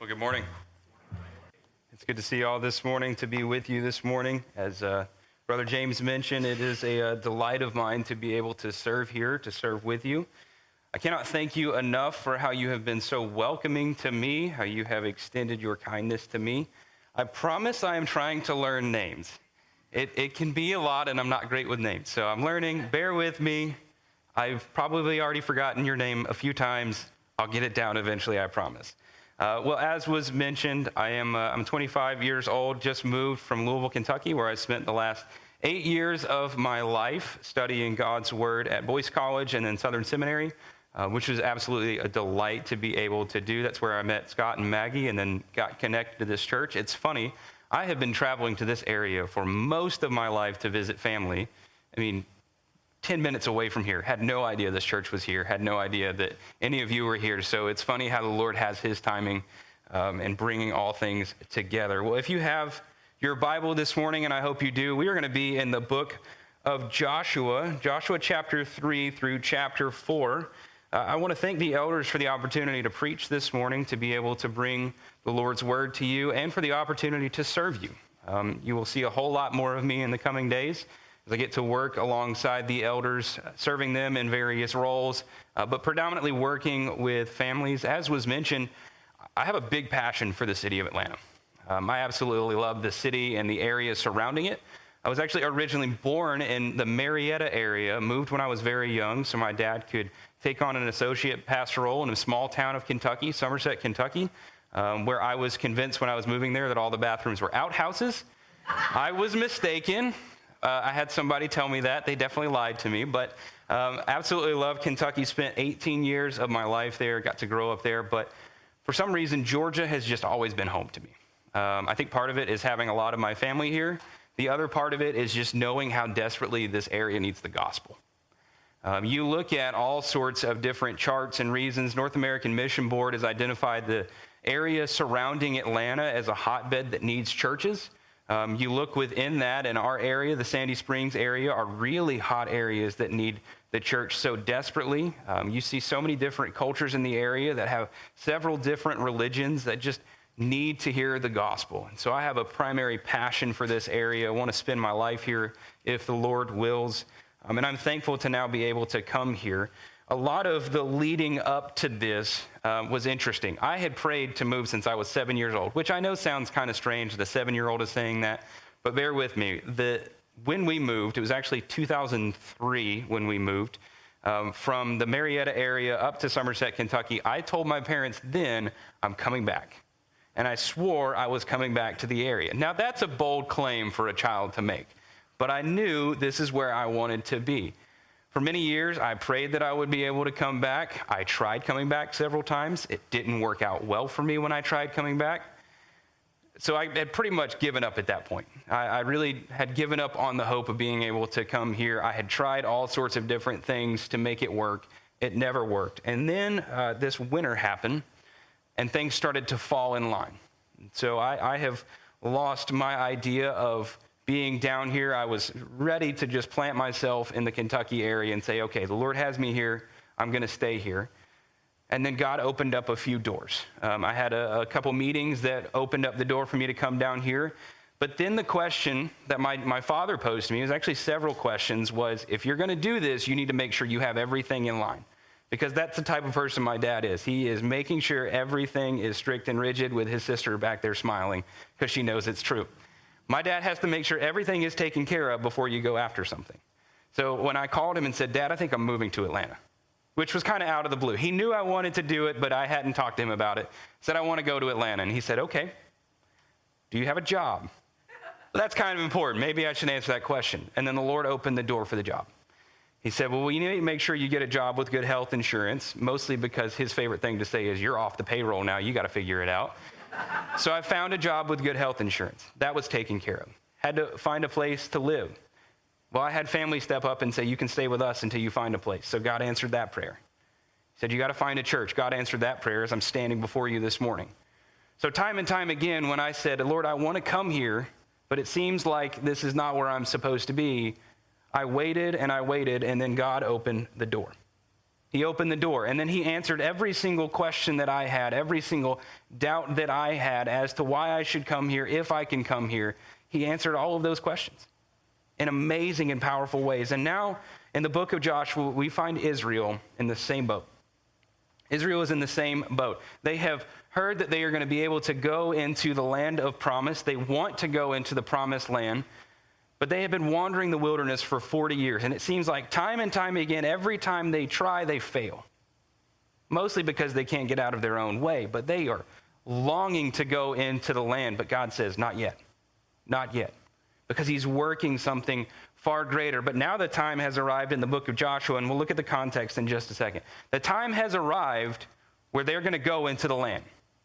Good morning. It's good to see you all this morning, to be with you this morning. As Brother James mentioned, it is a delight of mine to be able to serve here, to serve with you. I cannot thank you enough for how you have been so welcoming to me, how you have extended your kindness to me. I promise I am trying to learn names. It can be a lot, and I'm not great with names, so I'm learning. Bear with me. I've probably already forgotten your name a few times. I'll get it down eventually, I promise. Well, as was mentioned, I'm 25 years old, just moved from Louisville, Kentucky, where I spent the last 8 years of my life studying God's Word at Boyce College and then Southern Seminary, which was absolutely a delight to be able to do. That's where I met Scott and Maggie and then got connected to this church. It's funny, I have been traveling to this area for most of my life to visit family. 10 minutes away from here, had no idea this church was here, had no idea that any of you were here. So it's funny how the Lord has his timing in bringing all things together. Well, if you have your Bible this morning, and I hope you do, we are going to be in the book of Joshua chapter 3 through chapter 4. I want to thank the elders for the opportunity to preach this morning, to be able to bring the Lord's word to you, and for the opportunity to serve you. You will see a whole lot more of me in the coming days. I get to work alongside the elders, serving them in various roles, but predominantly working with families. As was mentioned, I have a big passion for the city of Atlanta. I absolutely love the city and the area surrounding it. I was actually originally born in the Marietta area, moved when I was very young so my dad could take on an associate pastor role in a small town of Kentucky, Somerset, Kentucky, where I was convinced when I was moving there that all the bathrooms were outhouses. I was mistaken. I had somebody tell me that. They definitely lied to me, but absolutely love Kentucky. Spent 18 years of my life there, got to grow up there, but for some reason, Georgia has just always been home to me. I think part of it is having a lot of my family here. The other part of it is just knowing how desperately this area needs the gospel. You look at all sorts of different charts and reasons. North American Mission Board has identified the area surrounding Atlanta as a hotbed that needs churches. You look within that, and our area, the Sandy Springs area, are really hot areas that need the church so desperately. You see so many different cultures in the area that have several different religions that just need to hear the gospel. And so I have a primary passion for this area. I want to spend my life here if the Lord wills. And I'm thankful to now be able to come here. A lot of the leading up to this was interesting. I had prayed to move since I was 7 years old, which I know sounds kind of strange. The 7-year-old is saying that, but bear with me. When we moved, it was actually 2003 when we moved from the Marietta area up to Somerset, Kentucky. I told my parents then, I'm coming back. And I swore I was coming back to the area. Now, that's a bold claim for a child to make, but I knew this is where I wanted to be. For many years, I prayed that I would be able to come back. I tried coming back several times. It didn't work out well for me when I tried coming back. So I had pretty much given up at that point. I really had given up on the hope of being able to come here. I had tried all sorts of different things to make it work. It never worked. And then this winter happened, and things started to fall in line. So I have lost my idea of being down here. I was ready to just plant myself in the Kentucky area and say, okay, the Lord has me here. I'm going to stay here. And then God opened up a few doors. I had a couple meetings that opened up the door for me to come down here. But then the question that my father posed to me, it was actually several questions, was if you're going to do this, you need to make sure you have everything in line. Because that's the type of person my dad is. He is making sure everything is strict and rigid, with his sister back there smiling because she knows it's true. My dad has to make sure everything is taken care of before you go after something. So when I called him and said, Dad, I think I'm moving to Atlanta, which was kind of out of the blue. He knew I wanted to do it, but I hadn't talked to him about it. Said, I want to go to Atlanta. And he said, okay, do you have a job? That's kind of important. Maybe I should answer that question. And then the Lord opened the door for the job. He said, well, you need to make sure you get a job with good health insurance, mostly because his favorite thing to say is, you're off the payroll now. You got to figure it out. So I found a job with good health insurance. That was taken care of. Had to find a place to live. Well, I had family step up and say, you can stay with us until you find a place. So God answered that prayer. He said, you got to find a church. God answered that prayer as I'm standing before you this morning. So time and time again, when I said, Lord, I want to come here, but it seems like this is not where I'm supposed to be, I waited, and then God opened the door. He opened the door, and then he answered every single question that I had, every single doubt that I had as to why I should come here, if I can come here. He answered all of those questions in amazing and powerful ways. And now in the book of Joshua, we find Israel in the same boat. Israel is in the same boat. They have heard that they are going to be able to go into the land of promise. They want to go into the promised land. But they have been wandering the wilderness for 40 years, and it seems like time and time again, every time they try, they fail. Mostly because they can't get out of their own way, but they are longing to go into the land, but God says, not yet, not yet, because he's working something far greater. But now the time has arrived in the book of Joshua, and we'll look at the context in just a second. The time has arrived where they're going to go into the land.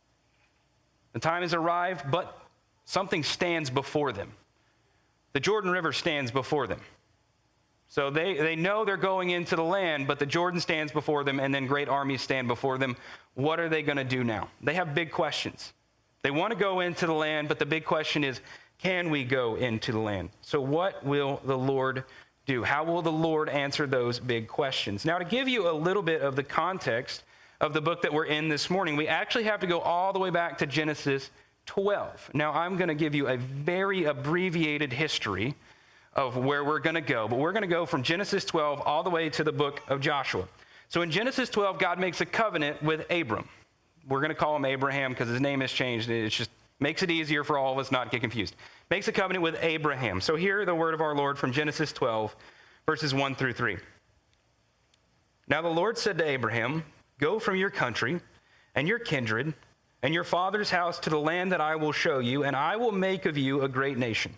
The time has arrived, but something stands before them. The Jordan River stands before them. So they know they're going into the land, but the Jordan stands before them, and then great armies stand before them. What are they going to do now? They have big questions. They want to go into the land, but the big question is, can we go into the land? So what will the Lord do? How will the Lord answer those big questions? Now, to give you a little bit of the context of the book that we're in this morning, we actually have to go all the way back to Genesis 12. Now, I'm going to give you a very abbreviated history of where we're going to go, but we're going to go from Genesis 12 all the way to the book of Joshua. So in Genesis 12, God makes a covenant with Abram. We're going to call him Abraham because his name has changed. It just makes it easier for all of us not to get confused. Makes a covenant with Abraham. So hear the word of our Lord from Genesis 12, verses 1 through 3. Now the Lord said to Abraham, "Go from your country and your kindred and your father's house to the land that I will show you, and I will make of you a great nation.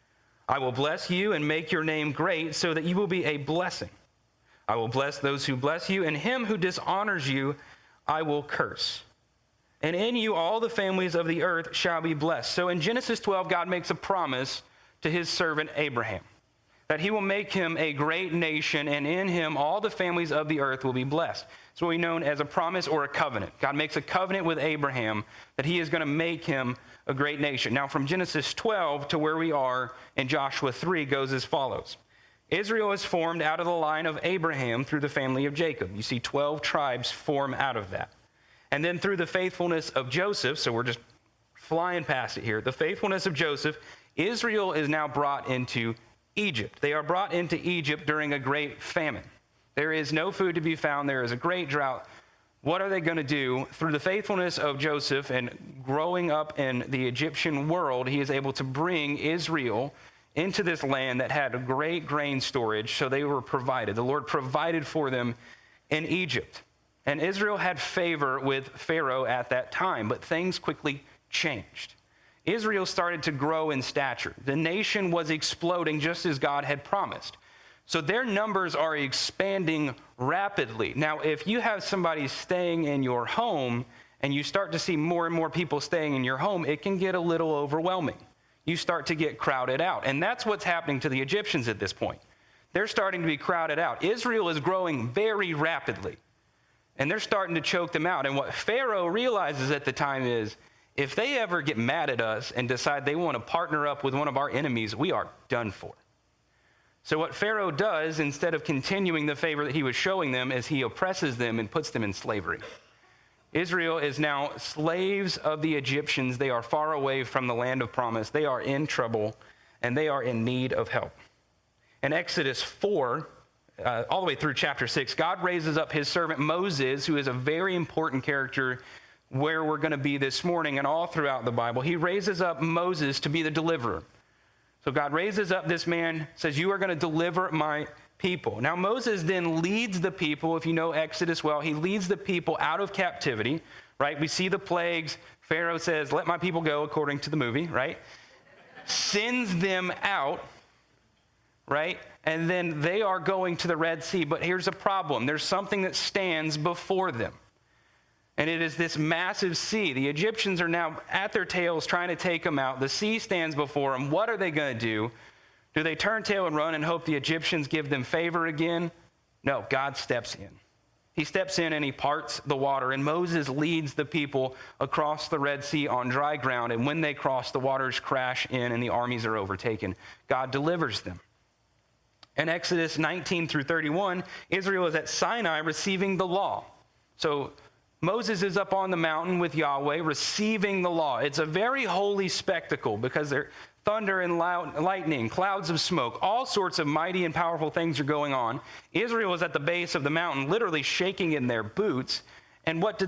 I will bless you and make your name great so that you will be a blessing. I will bless those who bless you, and him who dishonors you I will curse. And in you all the families of the earth shall be blessed." So in Genesis 12, God makes a promise to his servant Abraham that he will make him a great nation, and in him all the families of the earth will be blessed. It's what we know as a promise or a covenant. God makes a covenant with Abraham that he is going to make him a great nation. Now, from Genesis 12 to where we are in Joshua 3 goes as follows. Israel is formed out of the line of Abraham through the family of Jacob. You see 12 tribes form out of that. And then through the faithfulness of Joseph, so we're just flying past it here, the faithfulness of Joseph, Israel is now brought into Egypt. They are brought into Egypt during a great famine. There is no food to be found. There is a great drought. What are they going to do? Through the faithfulness of Joseph and growing up in the Egyptian world, he is able to bring Israel into this land that had a great grain storage, so they were provided. The Lord provided for them in Egypt. And Israel had favor with Pharaoh at that time, but things quickly changed. Israel started to grow in stature. The nation was exploding just as God had promised. So their numbers are expanding rapidly. Now, if you have somebody staying in your home and you start to see more and more people staying in your home, it can get a little overwhelming. You start to get crowded out. And that's what's happening to the Egyptians at this point. They're starting to be crowded out. Israel is growing very rapidly, and they're starting to choke them out. And what Pharaoh realizes at the time is, if they ever get mad at us and decide they want to partner up with one of our enemies, we are done for. So what Pharaoh does, instead of continuing the favor that he was showing them, is he oppresses them and puts them in slavery. Israel is now slaves of the Egyptians. They are far away from the land of promise. They are in trouble, and they are in need of help. In Exodus 4, all the way through chapter 6, God raises up his servant Moses, who is a very important character where we're going to be this morning and all throughout the Bible. He raises up Moses to be the deliverer. So God raises up this man, says, "You are going to deliver my people." Now Moses then leads the people, if you know Exodus well, he leads the people out of captivity, right? We see the plagues. Pharaoh says, "Let my people go," according to the movie, right? Sends them out, right? And then they are going to the Red Sea. But here's a problem. There's something that stands before them. And it is this massive sea. The Egyptians are now at their tails trying to take them out. The sea stands before them. What are they going to do? Do they turn tail and run and hope the Egyptians give them favor again? No, God steps in. He steps in and he parts the water. And Moses leads the people across the Red Sea on dry ground. And when they cross, the waters crash in and the armies are overtaken. God delivers them. In Exodus 19 through 31, Israel is at Sinai receiving the law. So Moses is up on the mountain with Yahweh receiving the law. It's a very holy spectacle because there's thunder and lightning, clouds of smoke, all sorts of mighty and powerful things are going on. Israel is at the base of the mountain, literally shaking in their boots. And what do?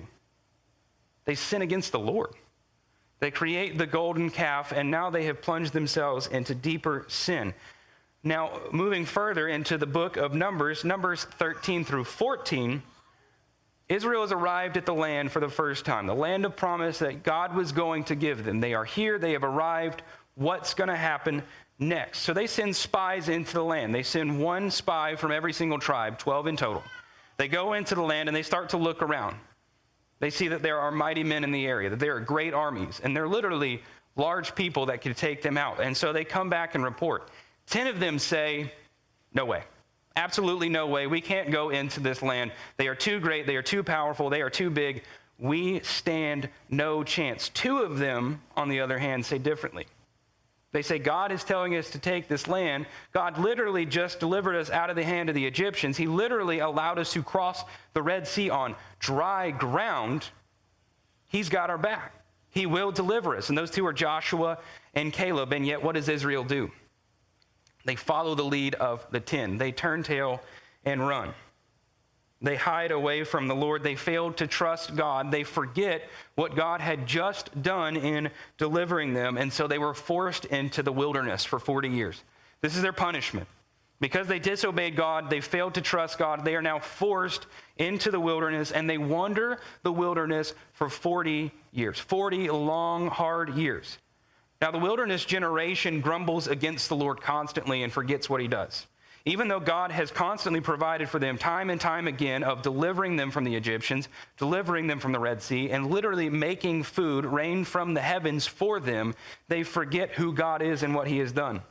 They sin against the Lord. They create the golden calf, and now they have plunged themselves into deeper sin. Now, moving further into the book of Numbers 13 through 14, Israel has arrived at the land for the first time, the land of promise that God was going to give them. They are here, they have arrived. What's going to happen next? So they send spies into the land. They send one spy from every single tribe, 12 in total. They go into the land and they start to look around. They see that there are mighty men in the area, that there are great armies, and they're literally large people that could take them out. And so they come back and report. 10 of them say, no way. Absolutely no way. We can't go into this land. They are too great. They are too powerful. They are too big. We stand no chance. 2 of them, on the other hand, say differently. They say, God is telling us to take this land. God literally just delivered us out of the hand of the Egyptians. He literally allowed us to cross the Red Sea on dry ground. He's got our back. He will deliver us. And those 2 are Joshua and Caleb. And yet what does Israel do? They follow the lead of the 10. They turn tail and run. They hide away from the Lord. They fail to trust God. They forget what God had just done in delivering them, and so they were forced into the wilderness for 40 years. This is their punishment. Because they disobeyed God, they failed to trust God, they are now forced into the wilderness, and they wander the wilderness for 40 years. 40 long, hard years. Now, the wilderness generation grumbles against the Lord constantly and forgets what he does. Even though God has constantly provided for them time and time again of delivering them from the Egyptians, delivering them from the Red Sea, and literally making food rain from the heavens for them, they forget who God is and what he has done.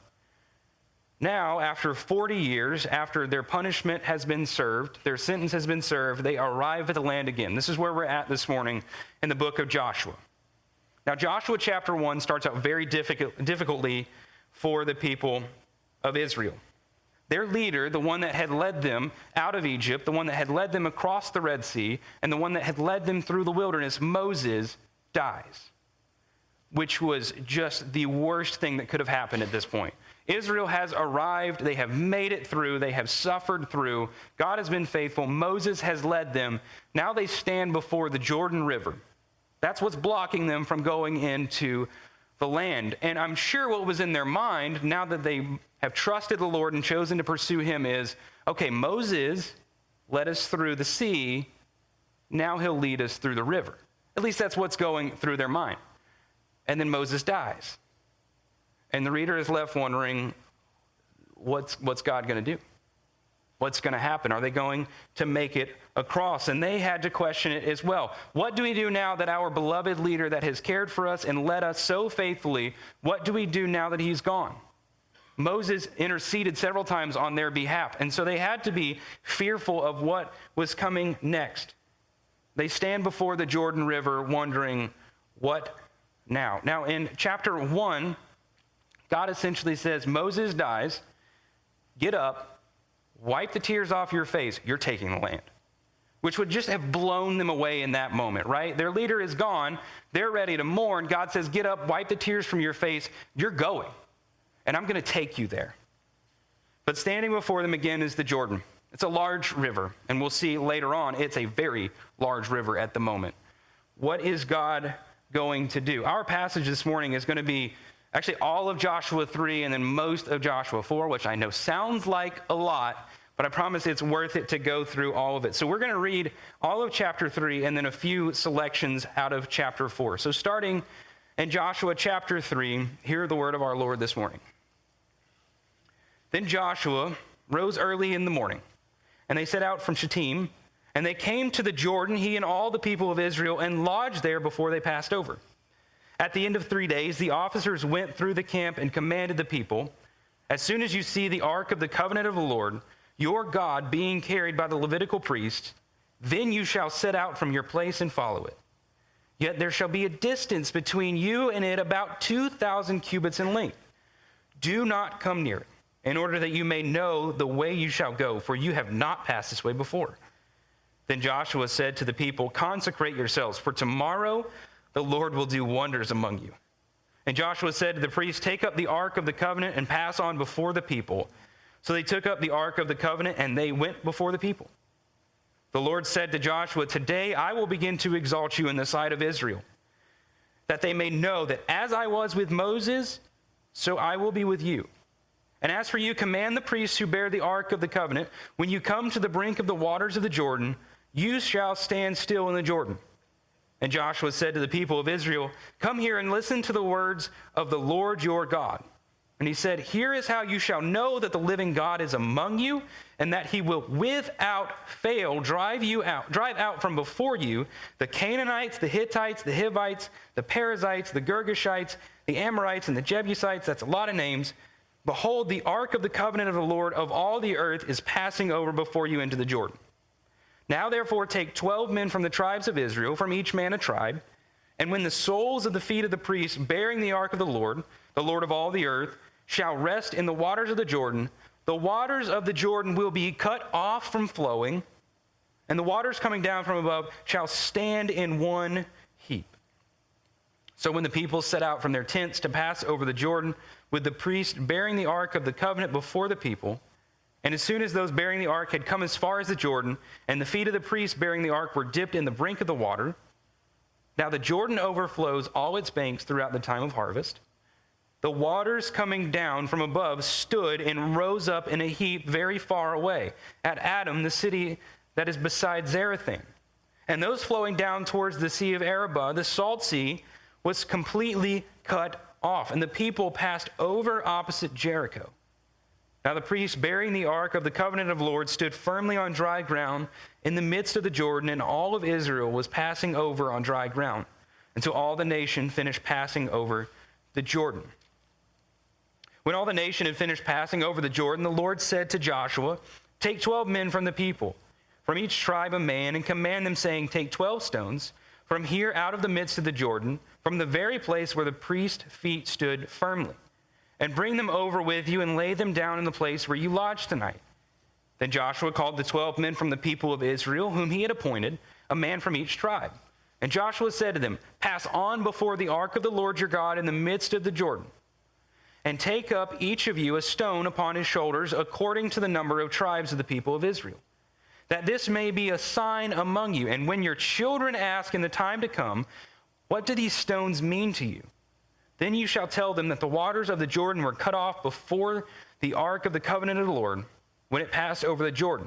Now, after 40 years, after their punishment has been served, their sentence has been served, they arrive at the land again. This is where we're at this morning in the book of Joshua. Now, Joshua chapter 1 starts out very difficultly for the people of Israel. Their leader, the one that had led them out of Egypt, the one that had led them across the Red Sea, and the one that had led them through the wilderness, Moses, dies, which was just the worst thing that could have happened at this point. Israel has arrived. They have made it through. They have suffered through. God has been faithful. Moses has led them. Now they stand before the Jordan River. That's what's blocking them from going into the land. And I'm sure what was in their mind, now that they have trusted the Lord and chosen to pursue him, is, okay, Moses led us through the sea. Now he'll lead us through the river. At least that's what's going through their mind. And then Moses dies. And the reader is left wondering, what's God going to do? What's going to happen? Are they going to make it across? And they had to question it as well. What do we do now that our beloved leader that has cared for us and led us so faithfully, what do we do now that he's gone? Moses interceded several times on their behalf, and so they had to be fearful of what was coming next. They stand before the Jordan River wondering, what now? Now, in chapter 1, God essentially says, Moses dies, get up, wipe the tears off your face, you're taking the land. Which would just have blown them away in that moment, right? Their leader is gone, they're ready to mourn. God says, get up, wipe the tears from your face, you're going. And I'm going to take you there. But standing before them again is the Jordan. It's a large river, and we'll see later on, it's a very large river at the moment. What is God going to do? Our passage this morning is going to be actually all of Joshua 3 and then most of Joshua 4, which I know sounds like a lot, but I promise it's worth it to go through all of it. So we're going to read all of chapter 3 and then a few selections out of chapter 4. So starting in Joshua chapter 3, hear the word of our Lord this morning. Then Joshua rose early in the morning, and they set out from Shittim, and they came to the Jordan, he and all the people of Israel, and lodged there before they passed over. At the end of 3 days, the officers went through the camp and commanded the people, as soon as you see the ark of the covenant of the Lord, your God, being carried by the Levitical priests, then you shall set out from your place and follow it. Yet there shall be a distance between you and it about 2,000 cubits in length. Do not come near it. in order that you may know the way you shall go, for you have not passed this way before." Then Joshua said to the people, "Consecrate yourselves, for tomorrow the Lord will do wonders among you." And Joshua said to the priests, "Take up the ark of the covenant and pass on before the people." So they took up the ark of the covenant and they went before the people. The Lord said to Joshua, "Today I will begin to exalt you in the sight of Israel, that they may know that as I was with Moses, so I will be with you. And as for you, command the priests who bear the ark of the covenant, when you come to the brink of the waters of the Jordan, you shall stand still in the Jordan." And Joshua said to the people of Israel, "Come here and listen to the words of the Lord your God." And he said, "Here is how you shall know that the living God is among you, and that he will without fail drive out from before you the Canaanites, the Hittites, the Hivites, the Perizzites, the Girgashites, the Amorites, and the Jebusites." That's a lot of names. "Behold, the ark of the covenant of the Lord of all the earth is passing over before you into the Jordan. Now therefore take 12 men from the tribes of Israel, from each man a tribe, and when the soles of the feet of the priests bearing the ark of the Lord of all the earth, shall rest in the waters of the Jordan, the waters of the Jordan will be cut off from flowing, and the waters coming down from above shall stand in one heap." So when the people set out from their tents to pass over the Jordan, with the priest bearing the ark of the covenant before the people, and as soon as those bearing the ark had come as far as the Jordan, and the feet of the priest bearing the ark were dipped in the brink of the water, now the Jordan overflows all its banks throughout the time of harvest. The waters coming down from above stood and rose up in a heap very far away, at Adam, the city that is beside Zarethan. And those flowing down towards the sea of Arabah, the salt sea, was completely cut off, and the people passed over opposite Jericho. Now the priest bearing the ark of the covenant of the Lord stood firmly on dry ground in the midst of the Jordan, and all of Israel was passing over on dry ground, until all the nation finished passing over the Jordan. When all the nation had finished passing over the Jordan, the Lord said to Joshua, "Take 12 men from the people, from each tribe a man, and command them, saying, Take 12 stones from here out of the midst of the Jordan, from the very place where the priest's feet stood firmly, and bring them over with you and lay them down in the place where you lodge tonight." Then Joshua called the 12 men from the people of Israel, whom he had appointed, a man from each tribe. And Joshua said to them, "Pass on before the ark of the Lord your God in the midst of the Jordan, and take up each of you a stone upon his shoulders, according to the number of tribes of the people of Israel, that this may be a sign among you. And when your children ask in the time to come, 'What do these stones mean to you?' then you shall tell them that the waters of the Jordan were cut off before the ark of the covenant of the Lord when it passed over the Jordan.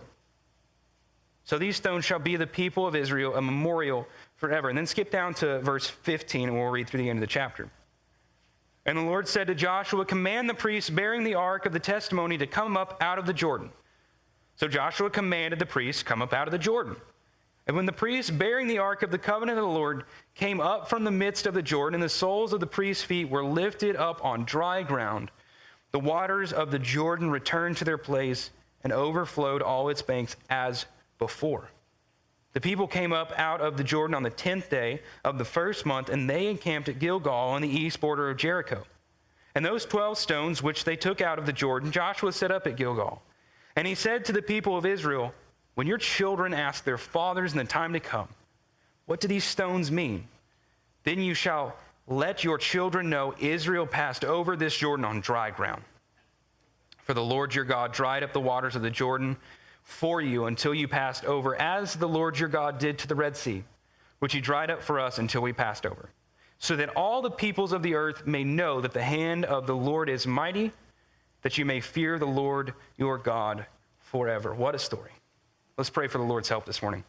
So these stones shall be the people of Israel a memorial forever." And then skip down to verse 15, and we'll read through the end of the chapter. "And the Lord said to Joshua, Command the priests bearing the ark of the testimony to come up out of the Jordan. So Joshua commanded the priests, Come up out of the Jordan. And when the priests bearing the ark of the covenant of the Lord came up from the midst of the Jordan, and the soles of the priests' feet were lifted up on dry ground, the waters of the Jordan returned to their place and overflowed all its banks as before. The people came up out of the Jordan on the 10th day of the first month, and they encamped at Gilgal on the east border of Jericho. And those 12 stones which they took out of the Jordan, Joshua set up at Gilgal. And he said to the people of Israel, When your children ask their fathers in the time to come, 'What do these stones mean?' then you shall let your children know Israel passed over this Jordan on dry ground. For the Lord your God dried up the waters of the Jordan for you until you passed over, as the Lord your God did to the Red Sea, which he dried up for us until we passed over, so that all the peoples of the earth may know that the hand of the Lord is mighty, that you may fear the Lord your God forever." What a story. Let's pray for the Lord's help this morning.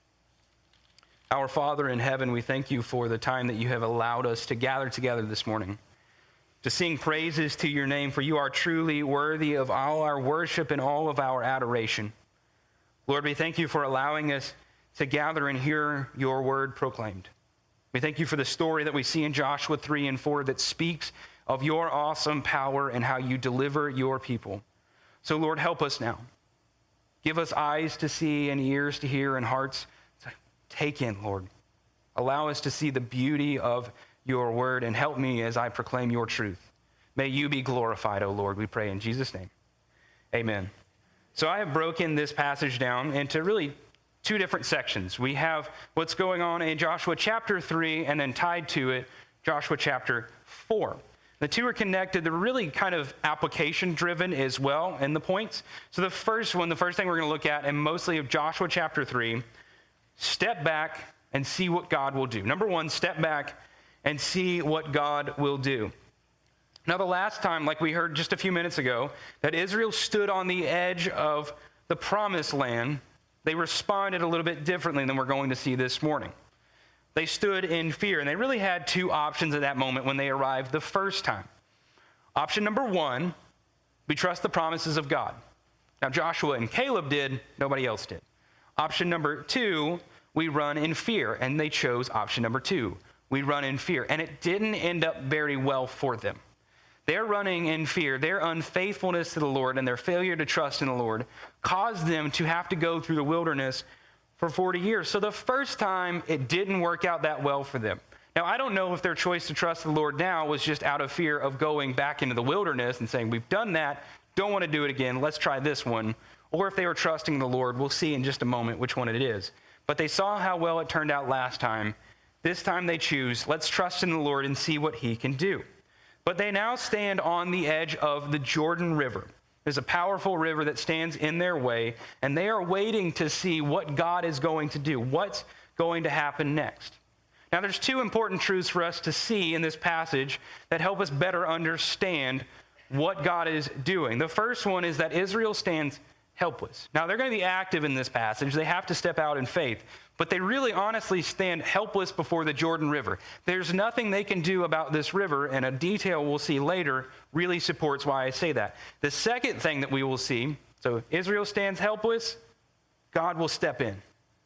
Our Father in heaven, we thank you for the time that you have allowed us to gather together this morning, to sing praises to your name, for you are truly worthy of all our worship and all of our adoration. Lord, we thank you for allowing us to gather and hear your word proclaimed. We thank you for the story that we see in Joshua 3 and 4 that speaks of your awesome power and how you deliver your people. So, Lord, help us now. Give us eyes to see and ears to hear and hearts to take in, Lord. Allow us to see the beauty of your word, and help me as I proclaim your truth. May you be glorified, O Lord, we pray in Jesus' name. Amen. So I have broken this passage down into really two different sections. We have what's going on in Joshua chapter 3, and then tied to it, Joshua chapter 4. The two are connected. They're really kind of application-driven as well in the points. So the first thing we're going to look at, and mostly of Joshua chapter 3, step back and see what God will do. Number one, step back and see what God will do. Now, the last time, like we heard just a few minutes ago, that Israel stood on the edge of the promised land, they responded a little bit differently than we're going to see this morning. They stood in fear, and they really had two options at that moment when they arrived the first time. Option number one, we trust the promises of God. Now, Joshua and Caleb did, nobody else did. Option number two, we run in fear, and they chose option number two. We run in fear, and it didn't end up very well for them. Their running in fear, their unfaithfulness to the Lord, and their failure to trust in the Lord caused them to have to go through the wilderness for 40 years. So the first time, it didn't work out that well for them. Now, I don't know if their choice to trust the Lord now was just out of fear of going back into the wilderness and saying, we've done that, don't want to do it again, let's try this one. Or if they were trusting the Lord, we'll see in just a moment which one it is. But they saw how well it turned out last time. This time they choose, let's trust in the Lord and see what he can do. But they now stand on the edge of the Jordan River. There's a powerful river that stands in their way, and they are waiting to see what God is going to do, what's going to happen next. Now, there's two important truths for us to see in this passage that help us better understand what God is doing. The first one is that Israel stands helpless. Now, they're going to be active in this passage. They have to step out in faith, but they really honestly stand helpless before the Jordan River. There's nothing they can do about this river, and a detail we'll see later really supports why I say that. The second thing that we will see, so Israel stands helpless, God will step in.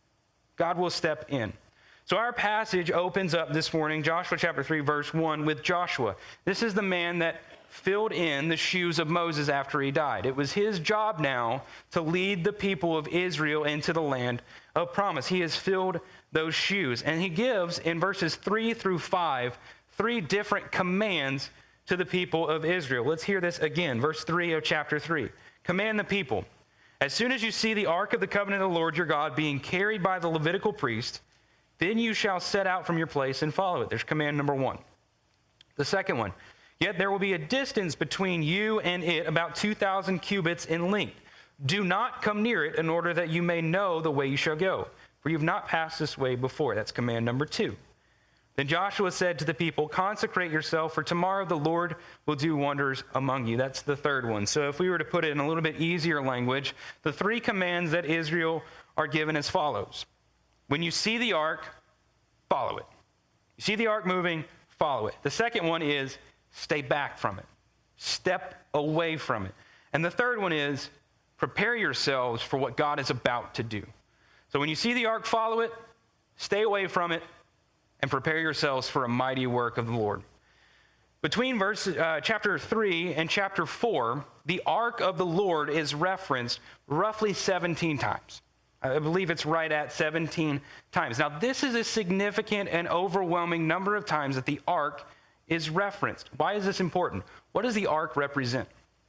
God will step in. So our passage opens up this morning, Joshua chapter 3, verse 1, with Joshua. This is the man that filled in the shoes of Moses after he died. It was his job now to lead the people of Israel into the land of promise. He has filled those shoes. And he gives, in verses 3 through 5, 3 different commands to the people of Israel. Let's hear this again. Verse 3 of chapter 3. Command the people, as soon as you see the ark of the covenant of the Lord your God being carried by the Levitical priest, then you shall set out from your place and follow it. There's command number 1. The second one, yet there will be a distance between you and it, about 2,000 cubits in length. Do not come near it in order that you may know the way you shall go, for you have not passed this way before. That's command number 2. Then Joshua said to the people, consecrate yourself, for tomorrow the Lord will do wonders among you. That's the third one. So if we were to put it in a little bit easier language, the 3 commands that Israel are given as follows. When you see the ark, follow it. You see the ark moving, follow it. The second one is stay back from it. Step away from it. And the third one is prepare yourselves for what God is about to do. So when you see the ark, follow it, stay away from it, and prepare yourselves for a mighty work of the Lord. Between chapter 3 and chapter 4, the ark of the Lord is referenced roughly 17 times. I believe it's right at 17 times. Now, this is a significant and overwhelming number of times that the ark is referenced. Why is this important? What does the ark represent?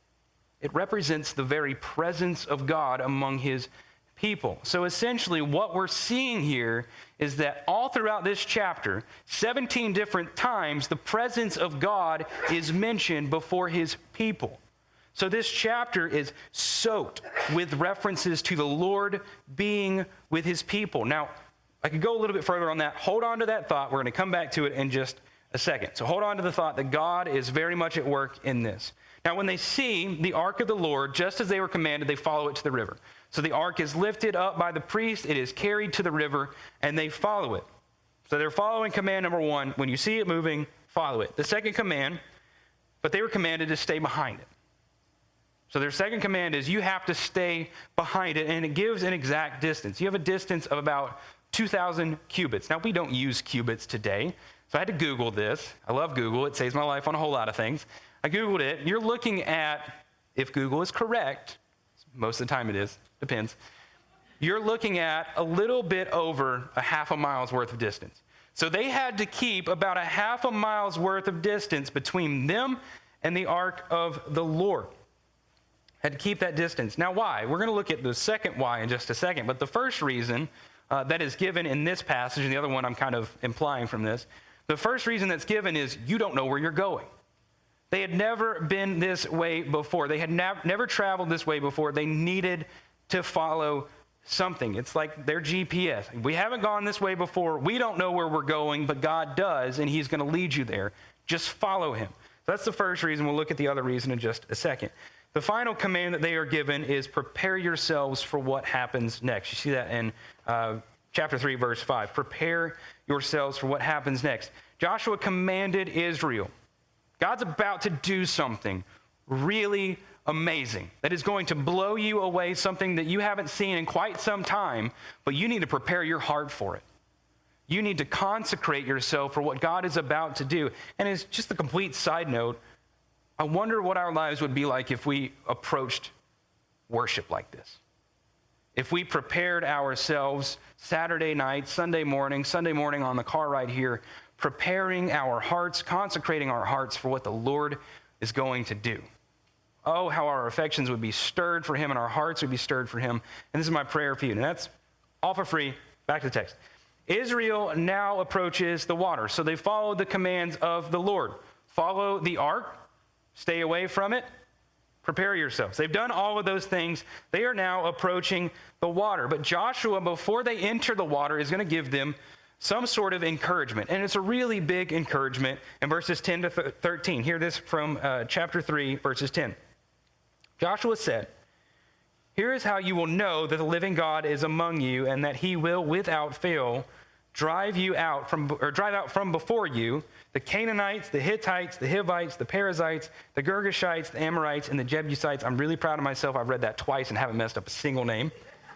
It represents the very presence of God among his people. So essentially what we're seeing here is that all throughout this chapter, 17 different times, the presence of God is mentioned before his people. So this chapter is soaked with references to the Lord being with his people. Now, I could go a little bit further on that. Hold on to that thought. We're going to come back to it in just a second. So hold on to the thought that God is very much at work in this. Now, when they see the ark of the Lord, just as they were commanded, they follow it to the river. So the ark is lifted up by the priest, it is carried to the river, and they follow it. So they're following command number 1. When you see it moving, follow it. The second command, but they were commanded to stay behind it. So their second command is you have to stay behind it, and it gives an exact distance. You have a distance of about 2,000 cubits. Now, we don't use cubits today, so I had to Google this. I love Google. It saves my life on a whole lot of things. I Googled it. You're looking at, if Google is correct, most of the time it is, depends, you're looking at a little bit over a half a mile's worth of distance. So they had to keep about a half a mile's worth of distance between them and the ark of the Lord. Had to keep that distance. Now, why? We're going to look at the second why in just a second. But the first reason that is given in this passage, and the other one I'm kind of implying from this, the first reason that's given is you don't know where you're going. They had never been this way before. They had never traveled this way before. They needed to follow something. It's like their GPS. We haven't gone this way before. We don't know where we're going, but God does, and he's going to lead you there. Just follow him. So that's the first reason. We'll look at the other reason in just a second. The final command that they are given is prepare yourselves for what happens next. You see that in chapter 3, verse 5. Prepare yourselves for what happens next. Joshua commanded Israel. God's about to do something really amazing that is going to blow you away, something that you haven't seen in quite some time, but you need to prepare your heart for it. You need to consecrate yourself for what God is about to do. And as just a complete side note, I wonder what our lives would be like if we approached worship like this. If we prepared ourselves Saturday night, Sunday morning on the car ride here, preparing our hearts, consecrating our hearts for what the Lord is going to do. Oh, how our affections would be stirred for him and our hearts would be stirred for him. And this is my prayer for you. And that's all for free. Back to the text. Israel now approaches the water. So they follow the commands of the Lord. Follow the ark. Stay away from it. Prepare yourselves. They've done all of those things. They are now approaching the water. But Joshua, before they enter the water, is going to give them some sort of encouragement. And it's a really big encouragement in verses 10 to 13. Hear this from chapter 3, verses 10. Joshua said, "Here is how you will know that the living God is among you and that he will without fail drive out from before you the Canaanites, the Hittites, the Hivites, the Perizzites, the Girgashites, the Amorites, and the Jebusites." I'm really proud of myself. I've read that twice and haven't messed up a single name.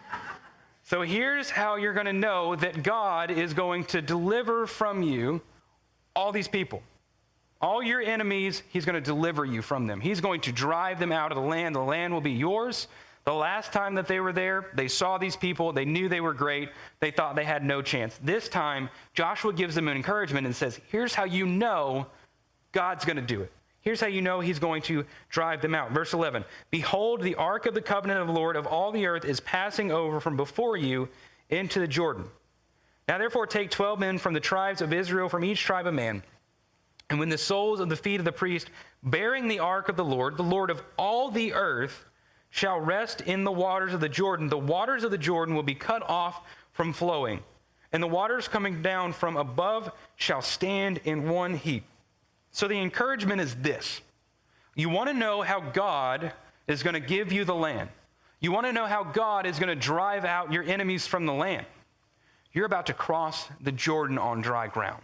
So here's how you're going to know that God is going to deliver from you all these people. All your enemies, he's going to deliver you from them. He's going to drive them out of the land. The land will be yours. The last time that they were there, they saw these people. They knew they were great. They thought they had no chance. This time, Joshua gives them an encouragement and says, here's how you know God's going to do it. Here's how you know he's going to drive them out. Verse 11, "Behold, the ark of the covenant of the Lord of all the earth is passing over from before you into the Jordan. Now therefore take 12 men from the tribes of Israel, from each tribe a man. And when the soles of the feet of the priest bearing the ark of the Lord of all the earth, shall rest in the waters of the waters of the Jordan will be cut off from flowing, and the waters coming down from above shall stand in one heap." So the encouragement is this. You want to know how God is going to give you the land. You want to know how God is going to drive out your enemies from the land. You're about to cross the Jordan on dry ground.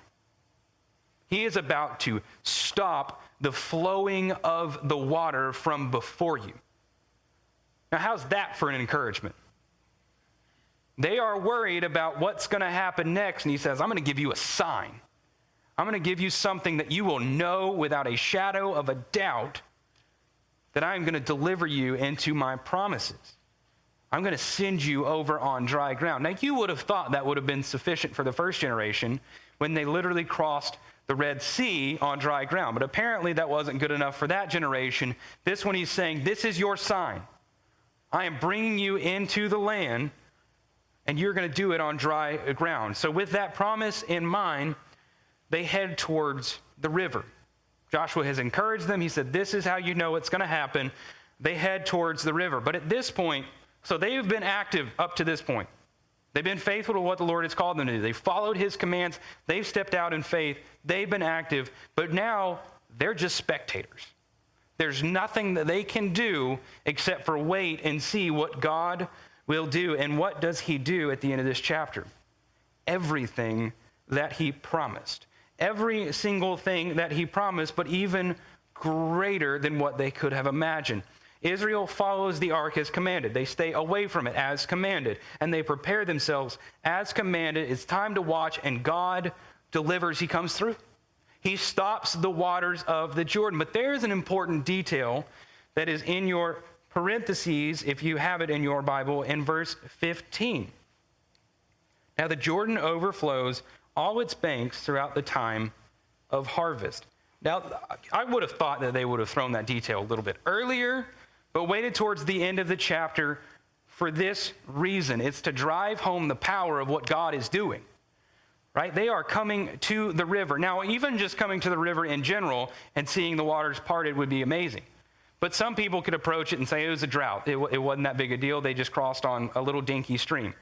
He is about to stop the flowing of the water from before you. Now, how's that for an encouragement? They are worried about what's going to happen next, and he says, I'm going to give you a sign. I'm going to give you something that you will know without a shadow of a doubt that I'm going to deliver you into my promises. I'm going to send you over on dry ground. Now, you would have thought that would have been sufficient for the first generation when they literally crossed the Red Sea on dry ground. But apparently that wasn't good enough for that generation. This one he's saying, this is your sign. I am bringing you into the land, and you're going to do it on dry ground. So with that promise in mind, they head towards the river. Joshua has encouraged them. He said, this is how you know it's going to happen. They head towards the river. But at this point, so they've been active up to this point. They've been faithful to what the Lord has called them to do. They followed his commands. They've stepped out in faith. They've been active. But now they're just spectators. There's nothing that they can do except for wait and see what God will do. And what does he do at the end of this chapter? Everything that he promised. Every single thing that he promised, but even greater than what they could have imagined. Israel follows the ark as commanded. They stay away from it as commanded, and they prepare themselves as commanded. It's time to watch, and God delivers. He comes through. He stops the waters of the Jordan. But there is an important detail that is in your parentheses, if you have it in your Bible, in verse 15. Now the Jordan overflows all its banks throughout the time of harvest. Now, I would have thought that they would have thrown that detail a little bit earlier, but waited towards the end of the chapter for this reason. It's to drive home the power of what God is doing, right? They are coming to the river. Now, even just coming to the river in general and seeing the waters parted would be amazing. But some people could approach it and say it was a drought. It wasn't that big a deal. They just crossed on a little dinky stream.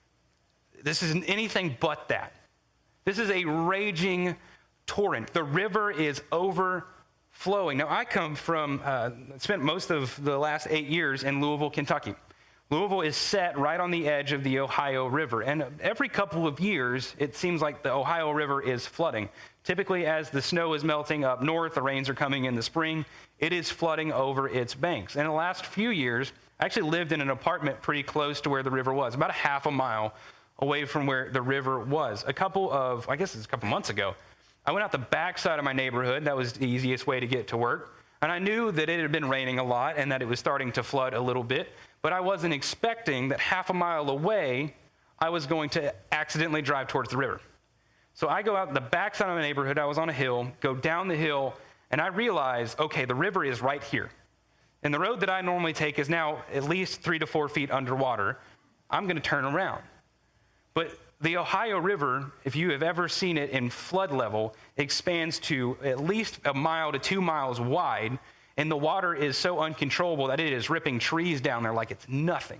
This isn't anything but that. This is a raging torrent. The river is overflowing. Now, I come from, spent most of the last 8 years in Louisville, Kentucky. Louisville is set right on the edge of the Ohio River. And every couple of years, it seems like the Ohio River is flooding. Typically, as the snow is melting up north, the rains are coming in the spring, it is flooding over its banks. And in the last few years, I actually lived in an apartment pretty close to where the river was, about a half a mile away from where the river was. It was a couple months ago, I went out the back side of my neighborhood. That was the easiest way to get to work. And I knew that it had been raining a lot and that it was starting to flood a little bit, but I wasn't expecting that half a mile away, I was going to accidentally drive towards the river. So I go out the back side of my neighborhood. I was on a hill, go down the hill, and I realize, okay, the river is right here. And the road that I normally take is now at least 3 to 4 feet underwater. I'm going to turn around. But the Ohio River, if you have ever seen it in flood level, expands to at least 1 mile to 2 miles wide, and the water is so uncontrollable that it is ripping trees down there like it's nothing.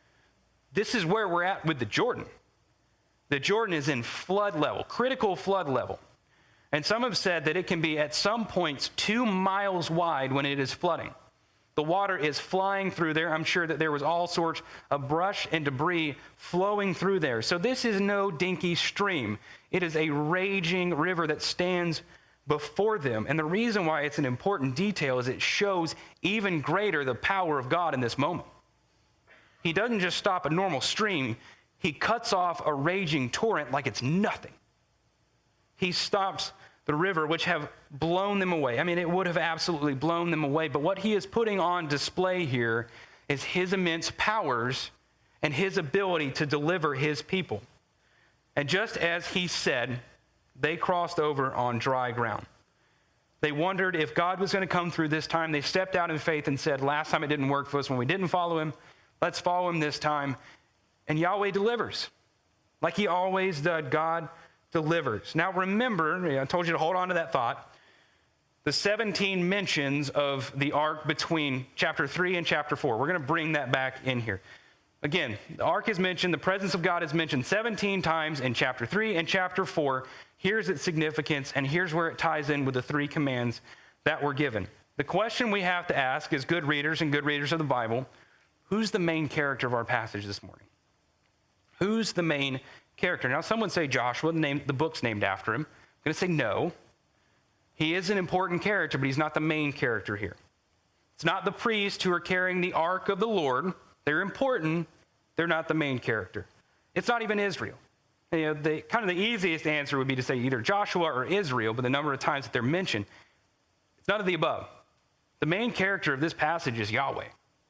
This is where we're at with the Jordan. The Jordan is in flood level, critical flood level. And some have said that it can be at some points 2 miles wide when it is flooding. The water is flying through there. I'm sure that there was all sorts of brush and debris flowing through there. So this is no dinky stream. It is a raging river that stands before them. And the reason why it's an important detail is it shows even greater the power of God in this moment. He doesn't just stop a normal stream. He cuts off a raging torrent like it's nothing. He stops the river, which have blown them away. I mean, it would have absolutely blown them away. But what he is putting on display here is his immense powers and his ability to deliver his people. And just as he said, they crossed over on dry ground. They wondered if God was going to come through this time. They stepped out in faith and said, last time it didn't work for us when we didn't follow him. Let's follow him this time. And Yahweh delivers. Like he always did, God delivers. Now remember, I told you to hold on to that thought. The 17 mentions of the ark between chapter 3 and chapter 4. We're going to bring that back in here. Again, the ark is mentioned, the presence of God is mentioned 17 times in chapter 3 and chapter 4. Here's its significance, and here's where it ties in with the 3 commands that were given. The question we have to ask as good readers and good readers of the Bible, who's the main character of our passage this morning? Who's the main character? Now, some would say Joshua, the book's named after him. I'm going to say no. He is an important character, but he's not the main character here. It's not the priests who are carrying the ark of the Lord. They're important. They're not the main character. It's not even Israel. You know, the easiest answer would be to say either Joshua or Israel, but the number of times that they're mentioned, it's none of the above. The main character of this passage is Yahweh.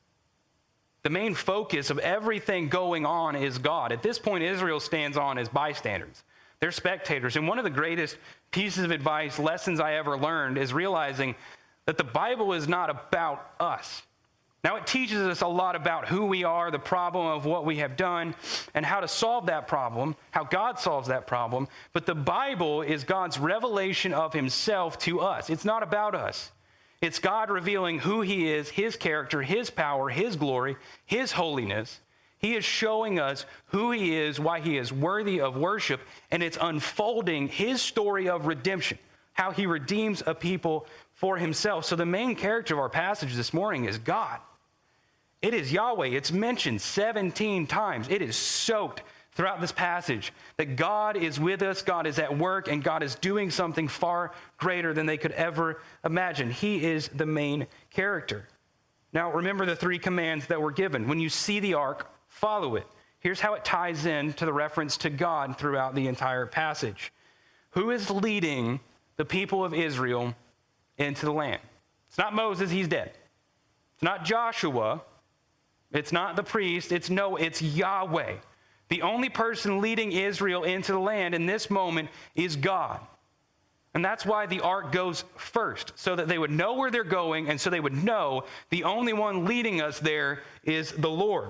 The main focus of everything going on is God. At this point, Israel stands on as bystanders. They're spectators. And one of the greatest pieces of advice, lessons I ever learned, is realizing that the Bible is not about us. Now, it teaches us a lot about who we are, the problem of what we have done, and how to solve that problem, how God solves that problem. But the Bible is God's revelation of himself to us. It's not about us. It's God revealing who he is, his character, his power, his glory, his holiness. He is showing us who he is, why he is worthy of worship, and it's unfolding his story of redemption, how he redeems a people for himself. So the main character of our passage this morning is God. It is Yahweh. It's mentioned 17 times. It is soaked throughout this passage that God is with us, God is at work, and God is doing something far greater than they could ever imagine. He is the main character. Now, remember the 3 commands that were given. When you see the ark, follow it. Here's how it ties in to the reference to God throughout the entire passage. Who is leading the people of Israel into the land? It's not Moses, he's dead. It's not Joshua. It's not the priest. It's Yahweh. The only person leading Israel into the land in this moment is God. And that's why the ark goes first, so that they would know where they're going, and so they would know the only one leading us there is the Lord.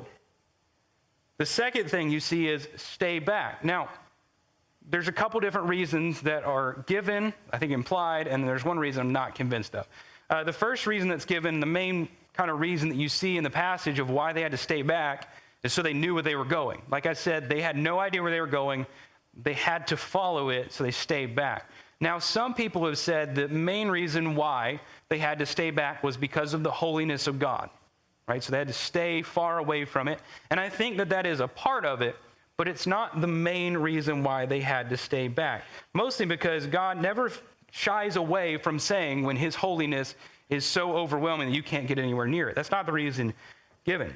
The second thing you see is stay back. Now, there's a couple different reasons that are given, I think implied, and there's one reason I'm not convinced of. The first reason that's given, the main kind of reason that you see in the passage of why they had to stay back, is so they knew where they were going. Like I said, they had no idea where they were going. They had to follow it, so they stayed back. Now, some people have said the main reason why they had to stay back was because of the holiness of God, right? So they had to stay far away from it. And I think that that is a part of it, but it's not the main reason why they had to stay back. Mostly because God never shies away from saying when his holiness is so overwhelming that you can't get anywhere near it. That's not the reason given.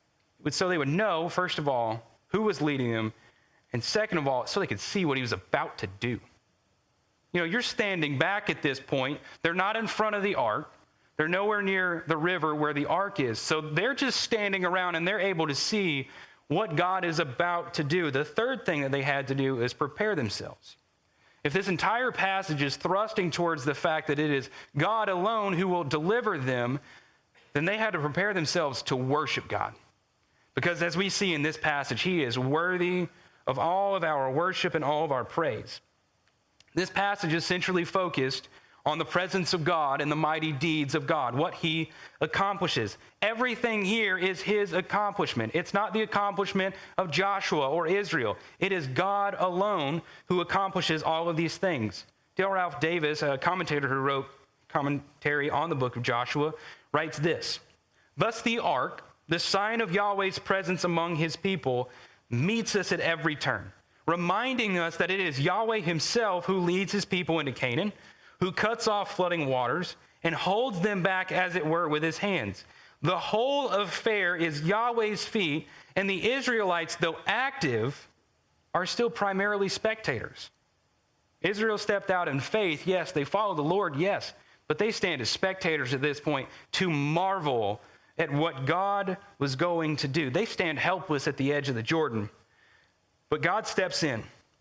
So they would know, first of all, who was leading them, and second of all, so they could see what he was about to do. You know, you're standing back at this point. They're not in front of the ark. They're nowhere near the river where the ark is. So they're just standing around, and they're able to see what God is about to do. The third thing that they had to do is prepare themselves. If this entire passage is thrusting towards the fact that it is God alone who will deliver them, then they had to prepare themselves to worship God. Because as we see in this passage, he is worthy of all of our worship and all of our praise. This passage is centrally focused on the presence of God and the mighty deeds of God, what he accomplishes. Everything here is his accomplishment. It's not the accomplishment of Joshua or Israel. It is God alone who accomplishes all of these things. Dale Ralph Davis, a commentator who wrote commentary on the book of Joshua, writes this: "Thus the ark, the sign of Yahweh's presence among his people, meets us at every turn, reminding us that it is Yahweh himself who leads his people into Canaan, who cuts off flooding waters and holds them back, as it were, with his hands. The whole affair is Yahweh's feet, and the Israelites, though active, are still primarily spectators." Israel stepped out in faith, yes. They followed the Lord, yes. But they stand as spectators at this point to marvel at what God was going to do. They stand helpless at the edge of the Jordan. But God steps in,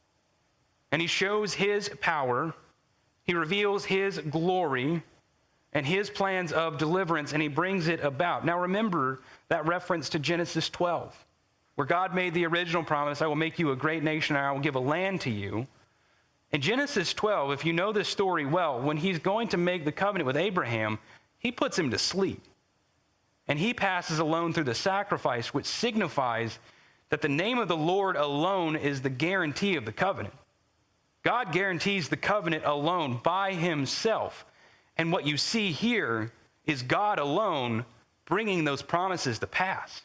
and he shows his power. He reveals his glory and his plans of deliverance, and he brings it about. Now remember that reference to Genesis 12, where God made the original promise, "I will make you a great nation, and I will give a land to you." In Genesis 12, if you know this story well, when he's going to make the covenant with Abraham, he puts him to sleep. And he passes alone through the sacrifice, which signifies that the name of the Lord alone is the guarantee of the covenant. God guarantees the covenant alone by himself. And what you see here is God alone bringing those promises to pass.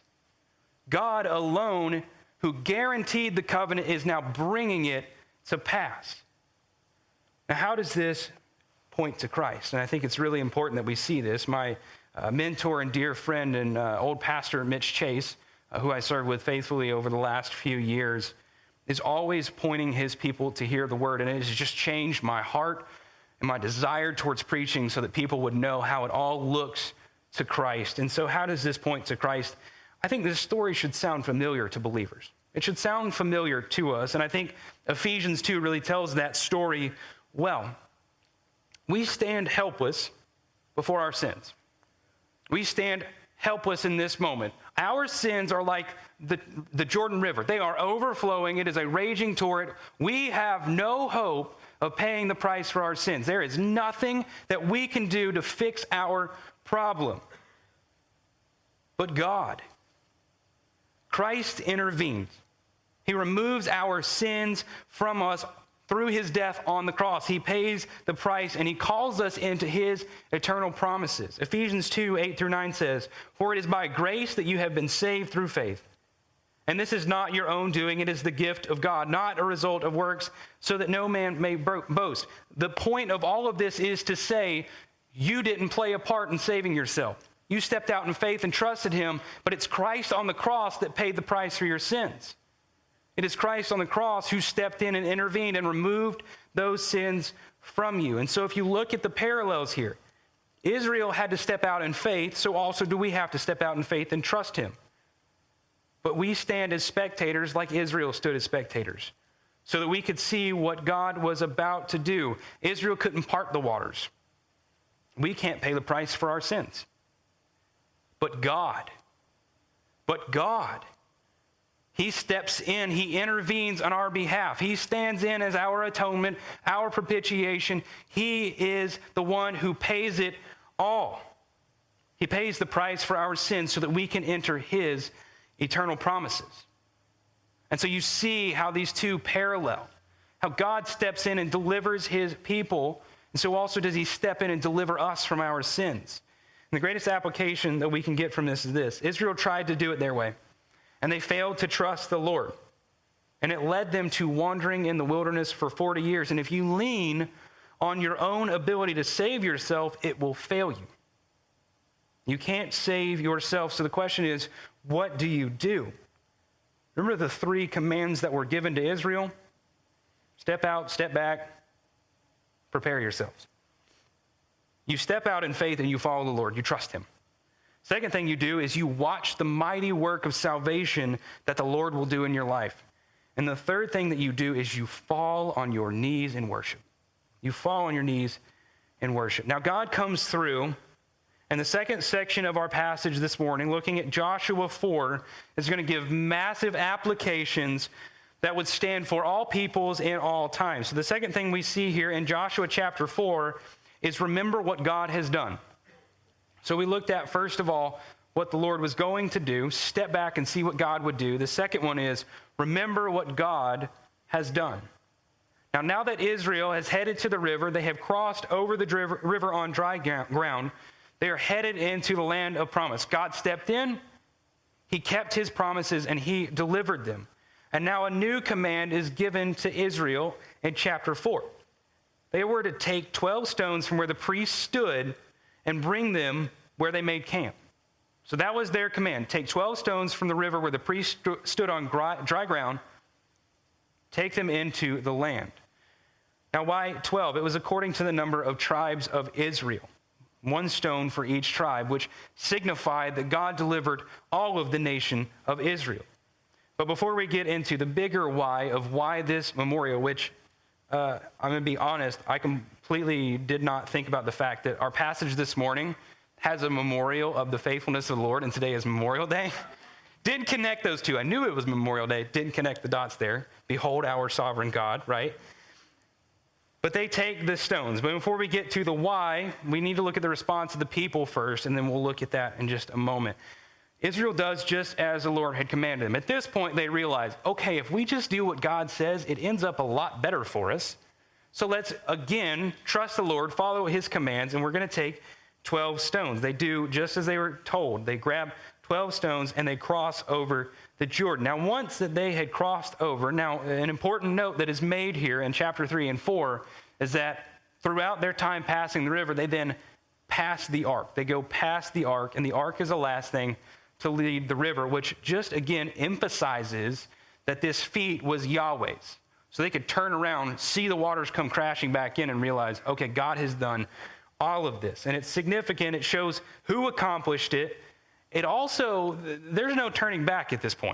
God alone, who guaranteed the covenant, is now bringing it to pass. Now, how does this point to Christ? And I think it's really important that we see this. My mentor and dear friend and old pastor, Mitch Chase, who I served with faithfully over the last few years, is always pointing his people to hear the word. And it has just changed my heart and my desire towards preaching so that people would know how it all looks to Christ. And so how does this point to Christ? I think this story should sound familiar to believers. It should sound familiar to us. And I think Ephesians 2 really tells that story well. We stand helpless before our sins. We stand helpless in this moment. Our sins are like the Jordan River. They are overflowing. It is a raging torrent. We have no hope of paying the price for our sins. There is nothing that we can do to fix our problem. But God, Christ intervenes. He removes our sins from us through his death on the cross. He pays the price, and he calls us into his eternal promises. Ephesians 2, 8 through 9 says, "For it is by grace that you have been saved through faith. And this is not your own doing, it is the gift of God, not a result of works, so that no man may boast." The point of all of this is to say, you didn't play a part in saving yourself. You stepped out in faith and trusted him, but it's Christ on the cross that paid the price for your sins. It is Christ on the cross who stepped in and intervened and removed those sins from you. And so if you look at the parallels here, Israel had to step out in faith, so also do we have to step out in faith and trust him. But we stand as spectators like Israel stood as spectators. so that we could see what God was about to do. Israel couldn't part the waters. We can't pay the price for our sins. But God, He steps in, He intervenes on our behalf. He stands in as our atonement, our propitiation. He is the one who pays it all. He pays the price for our sins so that we can enter His eternal promises. And so you see how these two parallel, how God steps in and delivers His people, and so also does He step in and deliver us from our sins. And the greatest application that we can get from this is this. Israel tried to do it their way, and they failed to trust the Lord. And it led them to wandering in the wilderness for 40 years. And if you lean on your own ability to save yourself, it will fail you. You can't save yourself. So the question is, what do you do? Remember the 3 commands that were given to Israel? Step out, step back, prepare yourselves. You step out in faith and you follow the Lord. You trust Him. Second thing you do is you watch the mighty work of salvation that the Lord will do in your life. And the third thing that you do is you fall on your knees in worship. You fall on your knees in worship. Now, God comes through, and the second section of our passage this morning, looking at Joshua 4, is going to give massive applications that would stand for all peoples in all times. So the second thing we see here in Joshua chapter 4 is remember what God has done. So we looked at, first of all, what the Lord was going to do, step back and see what God would do. The second one is remember what God has done. Now that Israel has headed to the river, they have crossed over the river on dry ground. They are headed into the land of promise. God stepped in, He kept His promises, and He delivered them. And now a new command is given to Israel in chapter 4. They were to take 12 stones from where the priests stood and bring them where they made camp. So that was their command. Take 12 stones from the river where the priests stood on dry ground, take them into the land. Now why 12? It was according to the number of tribes of Israel. 1 stone for each tribe, which signified that God delivered all of the nation of Israel. But before we get into the bigger why of why this memorial, which I'm going to be honest, I completely did not think about the fact that our passage this morning has a memorial of the faithfulness of the Lord, and today is Memorial Day. Didn't connect those two. I knew it was Memorial Day. Didn't connect the dots there. Behold our sovereign God, right? But they take the stones. But before we get to the why, we need to look at the response of the people first, and then we'll look at that in just a moment. Israel does just as the Lord had commanded them. At this point, they realize, okay, if we just do what God says, it ends up a lot better for us. So let's, again, trust the Lord, follow His commands, and we're going to take 12 stones. They do just as they were told. They grab 12 stones, and they cross over the Jordan. Now, once that they had crossed over, now, an important note that is made here in chapter 3 and 4 is that throughout their time passing the river, they then pass the ark. They go past the ark, and the ark is the last thing to lead the river, which just again emphasizes that this feat was Yahweh's. So they could turn around, see the waters come crashing back in, and realize, okay, God has done all of this. And it's significant. It shows who accomplished it. It also, there's no turning back at this point,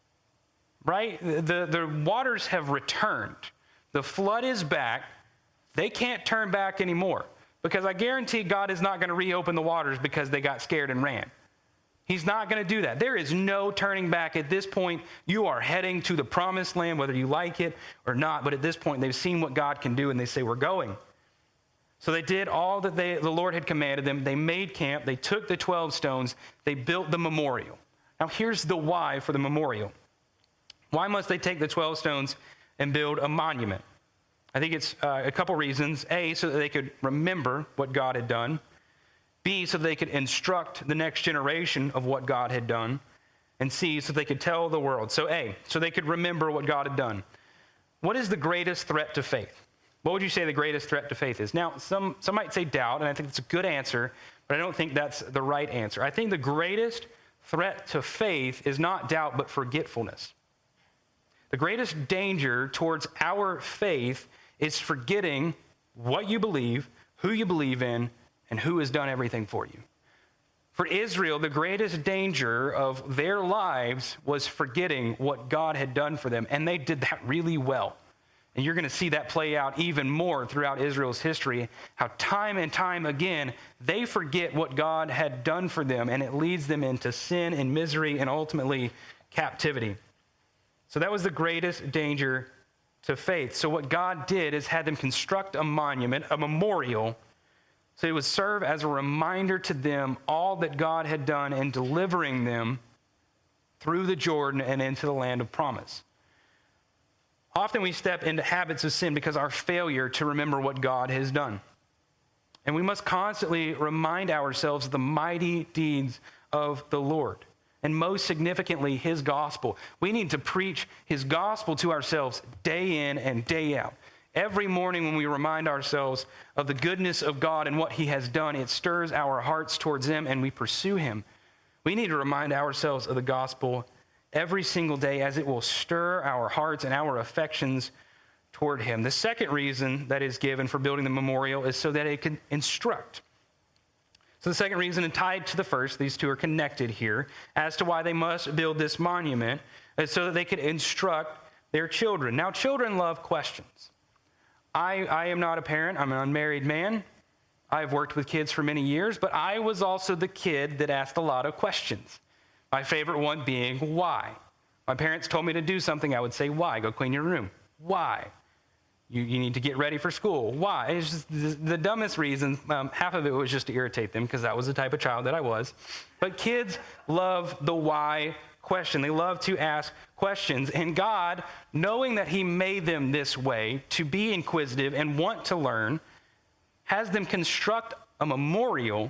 right? The waters have returned. The flood is back. They can't turn back anymore, because I guarantee God is not going to reopen the waters because they got scared and ran. He's not going to do that. There is no turning back. At this point, you are heading to the promised land, whether you like it or not. But at this point, they've seen what God can do, and they say, we're going. So they did all that the Lord had commanded them. They made camp. They took the 12 stones. They built the memorial. Now, here's the why for the memorial. Why must they take the 12 stones and build a monument? I think it's a couple reasons. A, so that they could remember what God had done. B, so they could instruct the next generation of what God had done. And C, so they could tell the world. So A, so they could remember what God had done. What is the greatest threat to faith? What would you say the greatest threat to faith is? Now, some might say doubt, and I think it's a good answer, but I don't think that's the right answer. I think the greatest threat to faith is not doubt, but forgetfulness. The greatest danger towards our faith is forgetting what you believe, who you believe in, and who has done everything for you. For Israel, the greatest danger of their lives was forgetting what God had done for them, and they did that really well. And you're going to see that play out even more throughout Israel's history, how time and time again, they forget what God had done for them, and it leads them into sin and misery and ultimately captivity. So that was the greatest danger to faith. So what God did is had them construct a monument, a memorial, so it would serve as a reminder to them all that God had done in delivering them through the Jordan and into the land of promise. Often we step into habits of sin because of our failure to remember what God has done. And we must constantly remind ourselves of the mighty deeds of the Lord. And most significantly, his gospel. We need to preach his gospel to ourselves day in and day out. Every morning when we remind ourselves of the goodness of God and what he has done, it stirs our hearts towards him and we pursue him. We need to remind ourselves of the gospel every single day, as it will stir our hearts and our affections toward him. The second reason that is given for building the memorial is so that it can instruct. So the second reason, and tied to the first, these two are connected here, as to why they must build this monument, is so that they could instruct their children. Now, children love questions. I am not a parent. I'm an unmarried man. I've worked with kids for many years, but I was also the kid that asked a lot of questions. My favorite one being, why? My parents told me to do something, I would say, why? Go clean your room. Why? You need to get ready for school. Why? It's just the dumbest reason. Half of it was just to irritate them because that was the type of child that I was. But kids love the why question. They love to ask questions. And God, knowing that he made them this way to be inquisitive and want to learn, has them construct a memorial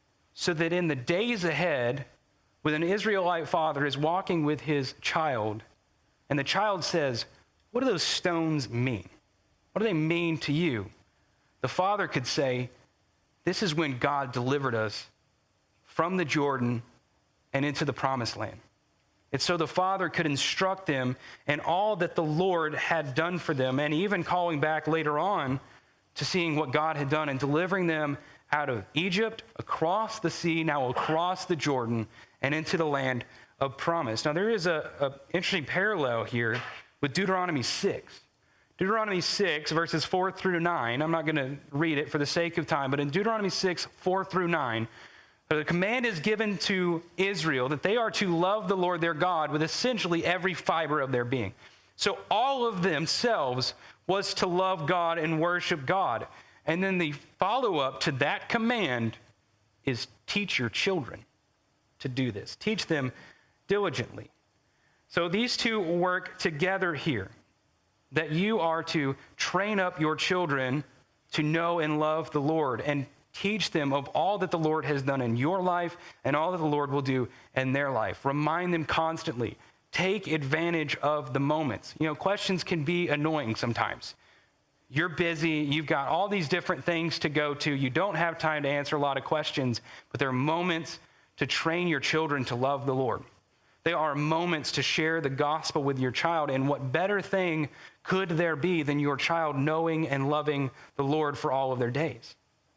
so that in the days ahead, when an Israelite father is walking with his child, and the child says, what do those stones mean? What do they mean to you? The father could say, this is when God delivered us from the Jordan and into the promised land. It's so the father could instruct them in all that the Lord had done for them, and even calling back later on to seeing what God had done and delivering them out of Egypt, across the sea, now across the Jordan, and into the land of promise. Now, there is an interesting parallel here with Deuteronomy 6. Deuteronomy 6, verses 4 through 9, I'm not going to read it for the sake of time, but in Deuteronomy 6, 4 through 9, the command is given to Israel that they are to love the Lord their God with essentially every fiber of their being. So all of themselves was to love God and worship God. And then the follow-up to that command is teach your children to do this. Teach them diligently. So these two work together here, that you are to train up your children to know and love the Lord and teach them of all that the Lord has done in your life and all that the Lord will do in their life. Remind them constantly. Take advantage of the moments. You know, questions can be annoying sometimes. You're busy. You've got all these different things to go to. You don't have time to answer a lot of questions, but there are moments to train your children to love the Lord. There are moments to share the gospel with your child, and what better thing could there be than your child knowing and loving the Lord for all of their days?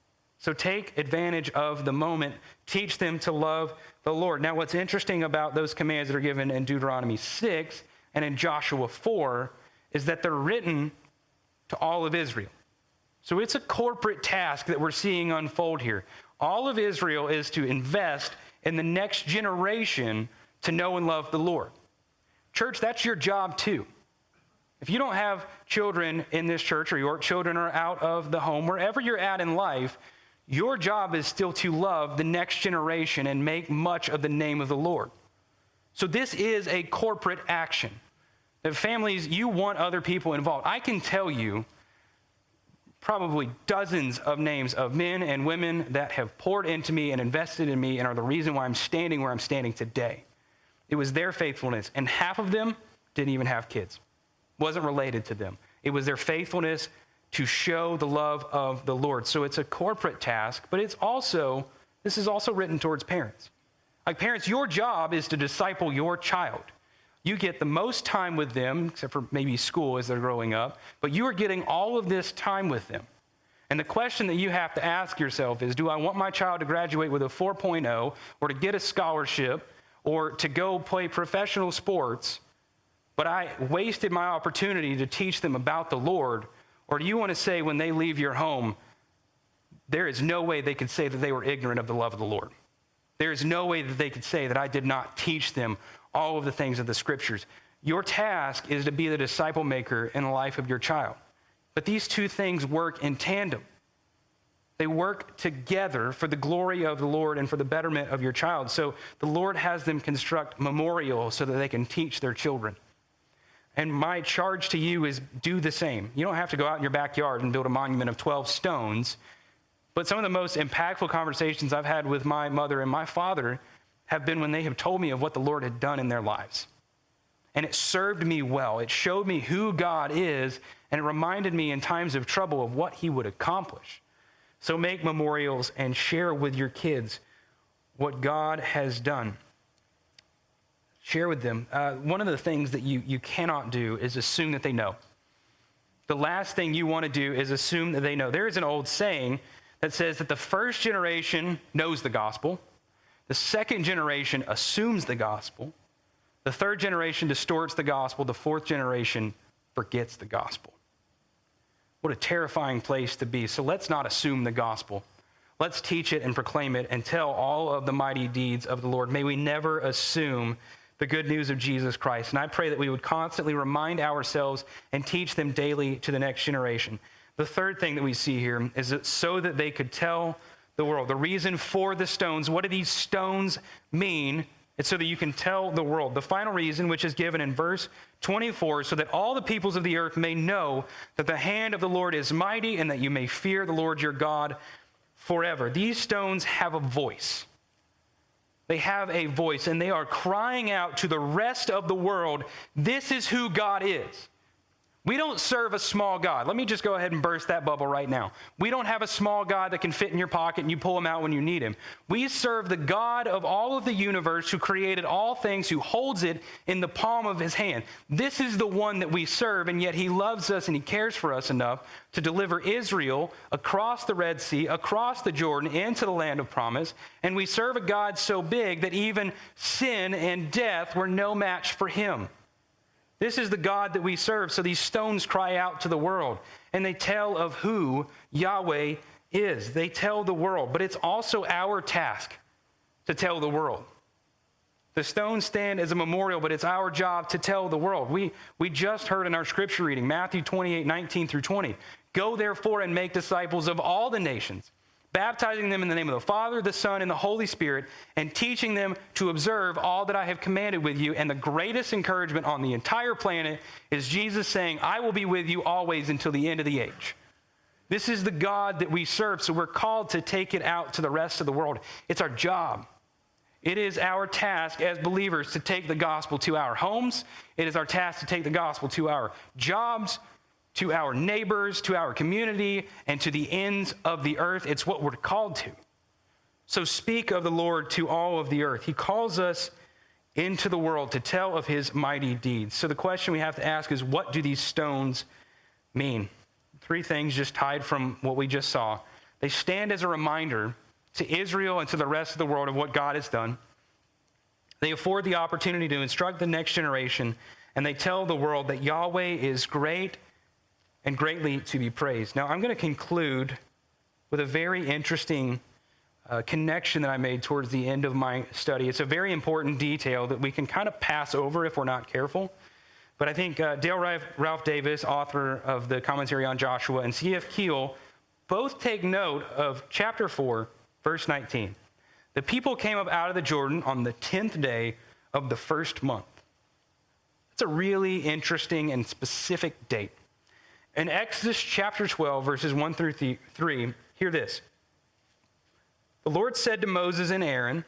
So take advantage of the moment. Teach them to love the Lord. Now, what's interesting about those commands that are given in Deuteronomy 6 and in Joshua 4 is that they're written to all of Israel. So it's a corporate task that we're seeing unfold here. All of Israel is to invest in the next generation to know and love the Lord. Church, that's your job too. If you don't have children in this church, or your children are out of the home, wherever you're at in life, your job is still to love the next generation and make much of the name of the Lord. So this is a corporate action. That families, you want other people involved. I can tell you probably dozens of names of men and women that have poured into me and invested in me and are the reason why I'm standing where I'm standing today. It was their faithfulness, and half of them didn't even have kids. Wasn't related to them. It was their faithfulness to show the love of the Lord. So it's a corporate task, but this is also written towards parents. Like parents, your job is to disciple your child. You get the most time with them, except for maybe school as they're growing up, but you are getting all of this time with them. And the question that you have to ask yourself is, do I want my child to graduate with a 4.0 or to get a scholarship or to go play professional sports, but I wasted my opportunity to teach them about the Lord? Or do you want to say when they leave your home, there is no way they could say that they were ignorant of the love of the Lord? There is no way that they could say that I did not teach them all of the things of the Scriptures. Your task is to be the disciple maker in the life of your child. But these two things work in tandem. They work together for the glory of the Lord and for the betterment of your child. So the Lord has them construct memorials so that they can teach their children. And my charge to you is do the same. You don't have to go out in your backyard and build a monument of 12 stones. But some of the most impactful conversations I've had with my mother and my father have been when they have told me of what the Lord had done in their lives. And it served me well. It showed me who God is, and it reminded me in times of trouble of what he would accomplish. So make memorials and share with your kids what God has done. Share with them. One of the things that you cannot do is assume that they know. The last thing you want to do is assume that they know. There is an old saying that says that the first generation knows the gospel, the second generation assumes the gospel, the third generation distorts the gospel, the fourth generation forgets the gospel. What a terrifying place to be. So let's not assume the gospel. Let's teach it and proclaim it and tell all of the mighty deeds of the Lord. May we never assume the good news of Jesus Christ. And I pray that we would constantly remind ourselves and teach them daily to the next generation. The third thing that we see here is that so that they could tell the world. The reason for the stones, what do these stones mean? It's so that you can tell the world. The final reason, which is given in verse 24, so that all the peoples of the earth may know that the hand of the Lord is mighty and that you may fear the Lord your God forever. These stones have a voice. They have a voice, and they are crying out to the rest of the world, this is who God is. We don't serve a small God. Let me just go ahead and burst that bubble right now. We don't have a small God that can fit in your pocket and you pull him out when you need him. We serve the God of all of the universe who created all things, who holds it in the palm of his hand. This is the one that we serve, and yet he loves us and he cares for us enough to deliver Israel across the Red Sea, across the Jordan, into the land of promise. And we serve a God so big that even sin and death were no match for him. This is the God that we serve. So these stones cry out to the world, and they tell of who Yahweh is. They tell the world, but it's also our task to tell the world. The stones stand as a memorial, but it's our job to tell the world. We just heard in our scripture reading, Matthew 28:19-20, go therefore and make disciples of all the nations, baptizing them in the name of the Father, the Son, and the Holy Spirit, and teaching them to observe all that I have commanded with you. And the greatest encouragement on the entire planet is Jesus saying, I will be with you always until the end of the age. This is the God that we serve, so we're called to take it out to the rest of the world. It's our job. It is our task as believers to take the gospel to our homes. It is our task to take the gospel to our jobs, to our neighbors, to our community, and to the ends of the earth. It's what we're called to. So speak of the Lord to all of the earth. He calls us into the world to tell of his mighty deeds. So the question we have to ask is, what do these stones mean? Three things just tied from what we just saw. They stand as a reminder to Israel and to the rest of the world of what God has done. They afford the opportunity to instruct the next generation, and they tell the world that Yahweh is great and greatly to be praised. Now, I'm going to conclude with a very interesting connection that I made towards the end of my study. It's a very important detail that we can kind of pass over if we're not careful. But I think Dale Ralph Davis, author of the commentary on Joshua, and C.F. Keel both take note of chapter 4, verse 19. The people came up out of the Jordan on the 10th day of the first month. It's a really interesting and specific date. In Exodus chapter 12, verses 1-3, hear this. The Lord said to Moses and Aaron,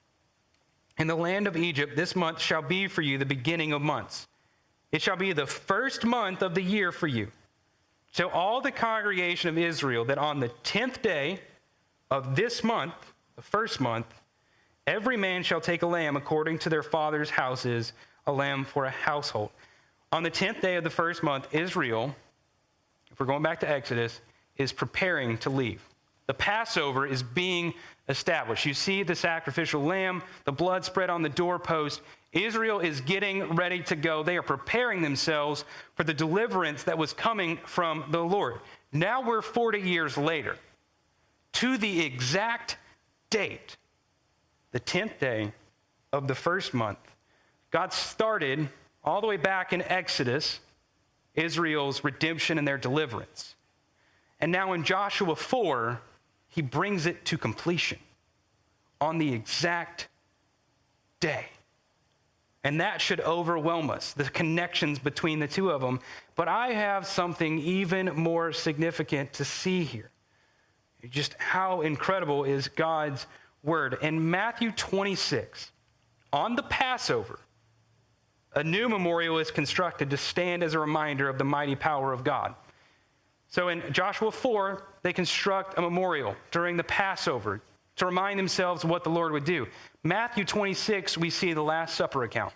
in the land of Egypt, this month shall be for you the beginning of months. It shall be the first month of the year for you. So all the congregation of Israel, that on the 10th day of this month, the first month, every man shall take a lamb according to their father's houses, a lamb for a household. On the 10th day of the first month, Israel, if we're going back to Exodus, is preparing to leave. The Passover is being established. You see the sacrificial lamb, the blood spread on the doorpost. Israel is getting ready to go. They are preparing themselves for the deliverance that was coming from the Lord. Now we're 40 years later. To the exact date, the 10th day of the first month, God started all the way back in Exodus, Israel's redemption and their deliverance. And now in Joshua 4, he brings it to completion on the exact day. And that should overwhelm us, the connections between the two of them. But I have something even more significant to see here. Just how incredible is God's word. In Matthew 26, on the Passover, a new memorial is constructed to stand as a reminder of the mighty power of God. So in Joshua 4, they construct a memorial during the Passover to remind themselves of what the Lord would do. Matthew 26, we see the Last Supper account,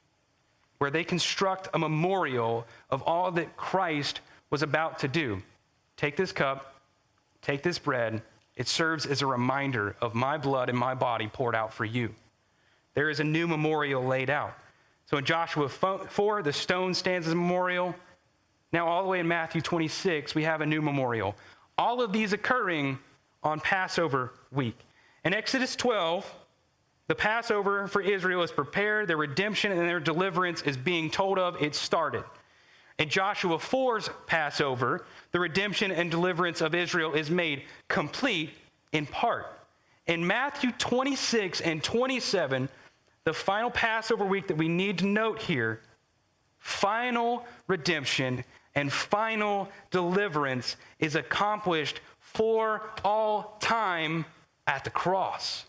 where they construct a memorial of all that Christ was about to do. Take this cup, take this bread. It serves as a reminder of my blood and my body poured out for you. There is a new memorial laid out. So in Joshua 4, the stone stands as a memorial. Now all the way in Matthew 26, we have a new memorial. All of these occurring on Passover week. In Exodus 12, the Passover for Israel is prepared. Their redemption and their deliverance is being told of. It started. In Joshua 4's Passover, the redemption and deliverance of Israel is made complete in part. In Matthew 26 and 27, the final Passover week that we need to note here, final redemption and final deliverance is accomplished for all time at the cross.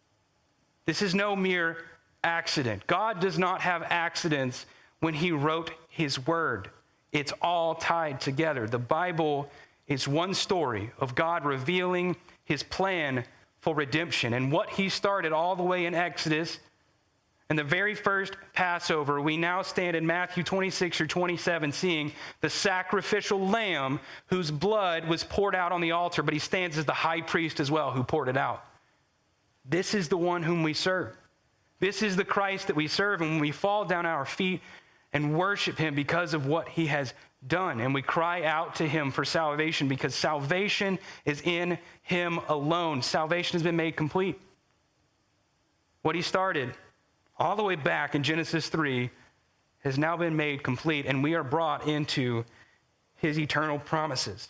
This is no mere accident. God does not have accidents when he wrote his word. It's all tied together. The Bible is one story of God revealing his plan for redemption. And what he started all the way in Exodus, and the very first Passover, we now stand in Matthew 26 or 27, seeing the sacrificial lamb whose blood was poured out on the altar, but he stands as the high priest as well who poured it out. This is the one whom we serve. This is the Christ that we serve. And when we fall down at our feet and worship him because of what he has done, and we cry out to him for salvation because salvation is in him alone. Salvation has been made complete. What he started all the way back in Genesis 3 has now been made complete, and we are brought into his eternal promises.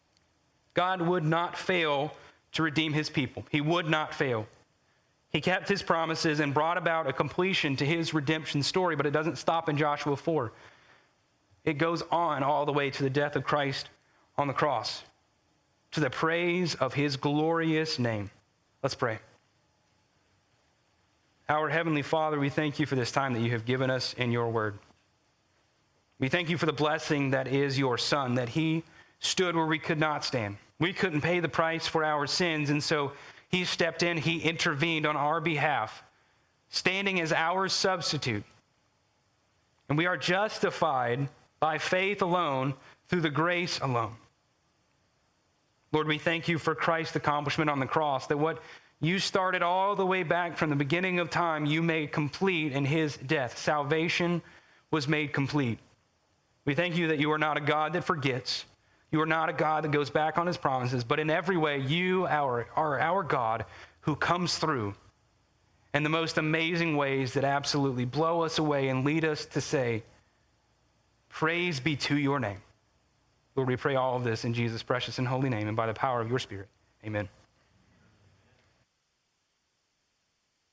God would not fail to redeem his people. He would not fail. He kept his promises and brought about a completion to his redemption story, but it doesn't stop in Joshua 4. It goes on all the way to the death of Christ on the cross, to the praise of his glorious name. Let's pray. Our Heavenly Father, we thank you for this time that you have given us in your word. We thank you for the blessing that is your Son, that he stood where we could not stand. We couldn't pay the price for our sins, and so he stepped in, he intervened on our behalf, standing as our substitute. And we are justified by faith alone, through the grace alone. Lord, we thank you for Christ's accomplishment on the cross, that what you started all the way back from the beginning of time, you made complete in his death. Salvation was made complete. We thank you that you are not a God that forgets. You are not a God that goes back on his promises, but in every way, you are our God who comes through in the most amazing ways that absolutely blow us away and lead us to say, praise be to your name. Lord, we pray all of this in Jesus' precious and holy name and by the power of your Spirit. Amen.